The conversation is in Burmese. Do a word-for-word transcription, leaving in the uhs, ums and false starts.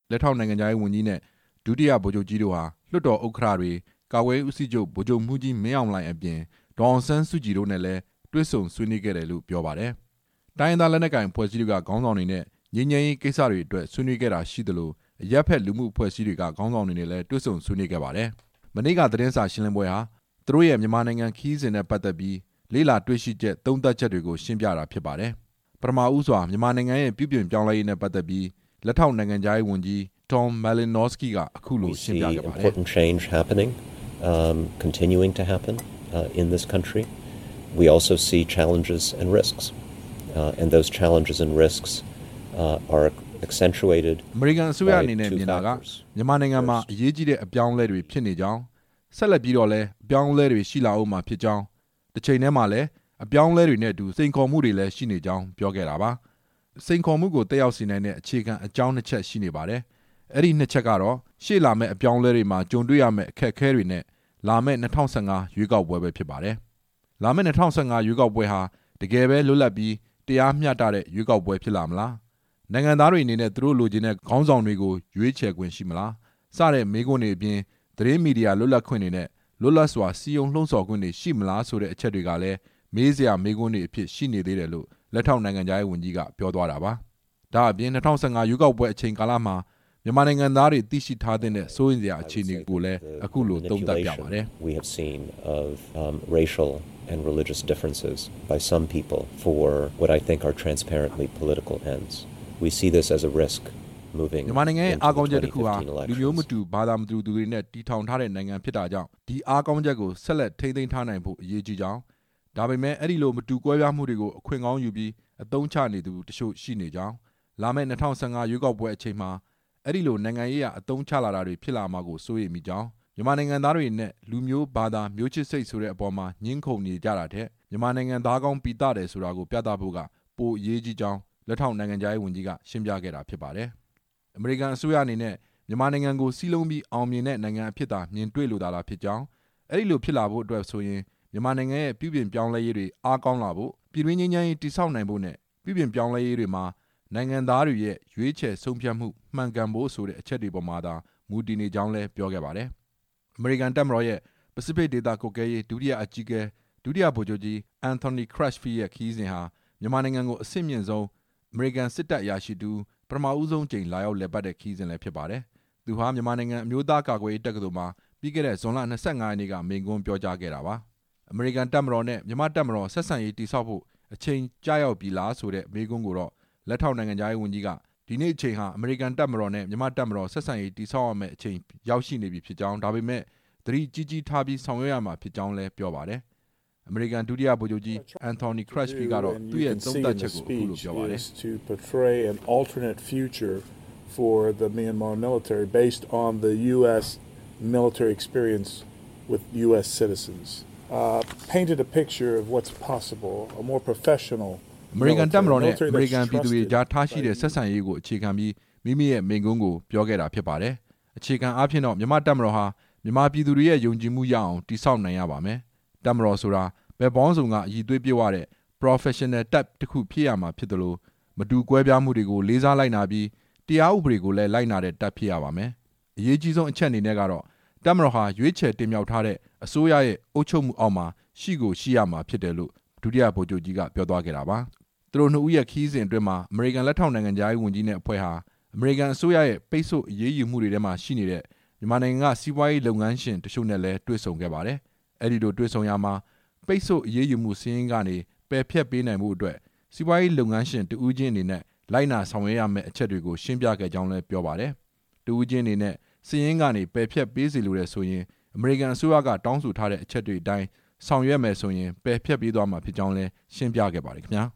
လက်ထောက်နိုင်ငံသားဝန်ကြီးနဲ့ဒုတိယဗိုလ်ချုပ်ကြီးတို့ဟာလွှတ်တော်ဥက္ကဋ္ဌတွေကာကွယ်ရေးဦးစီးချုပ်ဗိုလ်ချုပ်မှူးကြီးမင်းအောင်လှိုင်အပြင်ဒေါ်အောင်ဆန်းစုကြည်တို့နဲ့လည်းတွေ့ဆုံဆွေးနွေးခဲ့တယ်လို့ပြောပါတယ်။တိုင်းရင်းသားလက်နက်ကိုင်အဖွဲ့အစည်းတွေကခေါင်းဆောင်တွေနဲ့ငြိမ်းချမ်းရေးကိစ္စတွေအတွက်ဆွေးနွေးခဲ့တာရှိသလိုအရပ်ဖက်လူမှုအဖွဲ့အစည်းတွေကခေါင်းဆောင်တွေနဲ့လည်းတွေ့ဆုံဆွေးနွေးခဲ့ပါတယ်။မနေ့ကသတင်းစာရှင်းလင်းပွဲဟာသူတို့ရဲ့မြန်မာနိုင်ငံခီးစဉ်နဲ့ပတ်သက်ပြီးလေ့လာတွေ့ရှိချက်သုံးသပ်ချက်တွေကိုရှင်းပြတာဖြစ်ပါတယ်။ပထမဦးစွာမြန်မာနိုင်ငံရဲ့ပြုပြင်ပြောင်းလဲရေးနဲ့ပတ်သက်ပြီးလက်ထောက်နိုင်ငံသားဝန်ကြီး Tom Malinowski ကအခုလိုရှင်းပြခဲ့ပါတယ်။ important change happening, um, continuing to happen uh, in this country. We also see challenges and risks, uh, and those challenges and risks uh, are accentuated. အမေရိကန်အစိုးရအနေနဲ့မြင်တာကမြန်မာနိုင်ငံမှာအရေးကြီးတဲ့အပြောင်းအလဲတွေဖြစ်နေကြောင်းဆက်လက်ပြီးတော့လည်းအပြောင်းအလဲတွေရှိလာအောင်မှာဖြစ်ကြောင်းတစ်ချိန်တည်းမှာလည်းအပြောင်းအလဲတွေနဲ့အတူစိန်ခေါ်မှုတွေလည်းရှိနေကြောင်းပြောခဲ့တာပါစိန်ခေါ်မှုကိုတက်ရောက်စေနိုင်တဲ့အခြေခံအကြောင်းနှစ်ချက်ရှိနေပါတယ်အဲ့ဒီနှစ်ချက်ကတော့ရှေ့လာမယ့်အပြောင်းအလဲတွေမှာကြုံတွေ့ရမယ့်အခက်အခဲတွေနဲ့လာမယ့်၂၀၁၅ရွေးကောက်ပွဲပဲဖြစ်ပါတယ်လာမယ့်၂၀၁၅ရွေးကောက်ပွဲဟာတကယ်ပဲလွတ်လပ်ပြီးတရားမျှတတဲ့ရွေးကောက်ပွဲဖြစ်လာမလားနိုင်ငံသားတွေအနေနဲ့သူတို့လိုချင်တဲ့ခေါင်းဆောင်တွေကိုရွေးချယ်ခွင့်ရှိမလားစတဲ့မေးခွန်းတွေအပြင်သတင်းမီဒီယာလွတ်လပ်ခွင့်တွေနဲ့လွတ်လပ်စွာစီယုံလှုံ့ဆော်ခွင့်တွေရှိမလားဆိုတဲ့အချက်တွေကလည်းမေးစရာမေးခွန်းတွေအဖြစ်ရှိနေသေးတယ်လို့လက်ထောက်နိုင်ငံသားဝန်ကြီးကပြောသွားတာပါဒါအပြင်၂၀၁၅ရွေးကောက်ပွဲအချိန်ကာလမှာမြန်မာနိုင်ငံသားတွေသိရှိထားတဲ့စိုးရိမ်စရာအခြေအနေကိုလည်းအခုလိုသုံးသပ်ပြပါတယ် We have seen of um, racial and religious differences by some people for what I think are transparently political ends. We see this as a risk moving မြန်မာနိုင်ငံရဲ့အားကောင်းချက်တစ်ခုဟာ twenty fifteen လူမျိုးမတူဘာသာမတူသူတွေနဲ့တည်ထောင်ထားတဲ့နိုင်ငံဖြစ်တာကြောင့်ဒီအားကောင်းချက်ကိုဆက်လက်ထိန်းသိမ်းထားနိုင်ဖို့အရေးကြီးကြောင်းဒါပေမဲ့အဲ့ဒီလိုမတူကွဲပြားမှုတွေကိုအခွင့်ကောင်းယူပြီးအသုံးချနေသူတချို့ရှိနေကြောင်းလာမယ့်၂၀၁၅ရွေးကောက်ပွဲအချိန်မှာအဲ့ဒီလိုနိုင်ငံရေးအသုံးချလာတာတွေဖြစ်လာမှာကိုစိုးရိမ်မိကြောင်းမြန်မာနိုင်ငံသားတွေနဲ့လူမျိုးဘာသာမျိုးချစ်စိတ်ဆိုတဲ့အပေါ်မှာညှင်းခုန်နေကြတာတဲ့မြန်မာနိုင်ငံသားကောင်းပီတာတယ်ဆိုတာကိုပြသဖို့ကပိုအရေးကြီးကြောင်းလက်ထောက်နိုင်ငံသားဝန်ကြီးကရှင်းပြခဲ့တာဖြစ်ပါတယ်အမေရိကန်အစိုးရအနေနဲ့မြန်မာနိုင်ငံကိုစီးလုံးပြီးအောင်မြင်တဲ့နိုင်ငံအဖြစ်သာမြင်တွေ့လိုတာလားဖြစ်ကြောင်းအဲ့ဒီလိုဖြစ်လာဖို့အတွက်ဆိုရင်မြန်မာနိုင်ငံရဲ့ပြုပြင်ပြောင်းလဲရေးတွေအားကောင်းလာဖို့ပြည်တွင်းငြိမ်းချမ်းရေးတည်ဆောက်နိုင်ဖို့နဲ့ပြုပြင်ပြောင်းလဲရေးတွေမှာနိုင်ငံသားတွေရဲ့ရွေးချယ်ဆုံးဖြတ်မှုမှန်ကန်ဖို့ဆိုတဲ့အချက်တွေပေါ်မှာသာမူတည်နေကြောင်းလည်းပြောခဲ့ပါတယ်အမေရိကန်တပ်မတော်ရဲ့ပစိဖိတ်ဒေသကွပ်ကဲရေးဒုတိယအကြီးအကဲဒုတိယဗိုလ်ချုပ်ကြီးအန်ထိုနီခရက်ဖီရဲ့ခီးစဉ်ဟာမြန်မာနိုင်ငံကိုအဆင့်မြင့်ဆုံးအမေရိကန်စစ်တပ်အရာရှိတူပထမဦးဆုံးချိန်လာရောက်လည်ပတ်တဲ့ခီးစဉ်လည်းဖြစ်ပါတယ်သူဟာမြန်မာနိုင်ငံအမျိုးသားကာကွယ်ရေးတက္ကသိုလ်မှာပြီးခဲ့တဲ့ဇွန်လ၂၅ရက်နေ့ကမိန့်ခွန်းပြောကြားခဲ့တာပါအမေရိကန်တပ်မတော်နဲ့မြန်မာတပ်မတော်ဆက်ဆံရေးတည်ဆောက်ဖို့အချိန်ကြာရောက်ပြီလားဆိုတဲ့မေးခွန်းကိုတော့လက်ထောက်နိုင်ငံသားဝန်ကြီးကဒီနေ့အချိန်ဟာအမေရိကန်တပ်မတော်နဲ့မြန်မာတပ်မတော်ဆက်ဆံရေးတည်ဆောက်ရမယ့်အချိန်ရောက်ရှိနေပြီဖြစ်ကြောင်းဒါပေမဲ့သတိကြီးကြီးထားပြီးဆောင်ရွက်ရမှာဖြစ်ကြောင်းလည်းပြောပါတယ်အမေရိကန်ဒုတိယဗိုလ်ချုပ်ကြီးအန်ထိုနီခရက်ဖီကတော့သူ့ရဲ့သုံးသပ်ချက်ကိုအခုလိုပြောပါတယ် to portray an alternate future for the Myanmar military based on the U S military experience with U S citizens uh, painted a picture of what's possible a more professional အမေရိကန်တပ်မတော်နဲ့အမေရိကန်ပြည်သူတွေကြားထားရှိတဲ့ဆက်ဆံရေးကိုအခြေခံပြီးမိမိရဲ့မိန့်ခွန်းကိုပြောခဲ့တာဖြစ်ပါတယ်အခြေခံအားဖြင့်တော့မြန်မာတပ်မတော်ဟာမြန်မာပြည်သူတွေရဲ့ယုံကြည်မှုရအောင်တည်ဆောက်နိုင်ရပါမယ်တပ်မတော်ဆိုတာဘယ်ပေါင်းစုံကအည်သွေးပြည့်ဝတဲ့ professional တပ်တစ်ခုဖြစ်ရမှာဖြစ်တယ်လို့မတူကွဲပြားမှုတွေကိုလေးစားလိုက်နာပြီးတရားဥပဒေကိုလည်းလိုက်နာတဲ့တပ်ဖြစ်ရပါမယ်အရေးကြီးဆုံးအချက်အနေနဲ့ကတော့တပ်မတော်ဟာရွေးချယ်တင်မြှောက်ထားတဲ့အစိုးရရဲ့အုပ်ချုပ်မှုအောက်မှာရှိကိုရှိရမှာဖြစ်တယ်လို့ဒုတိယဗိုလ်ချုပ်ကြီးကပြောသွားခဲ့တာပါသူတို့နှစ်ဦးရဲ့ခီးစဉ်အတွင်းမှာအမေရိကန်လက်ထောက်နိုင်ငံသားဝန်ကြီးနဲ့အဖွဲ့ဟာအမေရိကန်အစိုးရရဲ့ပိတ်ဆို့အရေးယူမှုတွေထဲမှာရှိနေတဲ့မြန်မာနိုင်ငံကစီးပွားရေးလုပ်ငန်းရှင်တချို့နဲ့လည်းတွေ့ဆုံခဲ့ပါတယ်အဲ့ဒီလိုတွေ့ဆုံရမှာပိတ်ဆို့အရေးယူမှုစီးရင်ကနေပယ်ဖျက်ပေးနိုင်မှုအတွက်စီးပွားရေးလုပ်ငန်းရှင်တဦးချင်းအနေနဲ့လိုက်နာဆောင်ရွက်ရမယ့်အချက်တွေကိုရှင်းပြခဲ့ကြောင်းလည်းပြောပါတယ်တဦးချင်းအနေနဲ့စီးရင်ကနေပယ်ဖျက်ပေးစီလိုတဲ့ဆိုရင်အမေရိကန်အစိုးရကတောင်းဆိုထားတဲ့အချက်တွေအတိုင်းဆောင်ရွက်မယ်ဆိုရင်ပယ်ဖျက်ပေးသွားမှာဖြစ်ကြောင်းလည်းရှင်းပြခဲ့ပါတယ်ခင်ဗျာ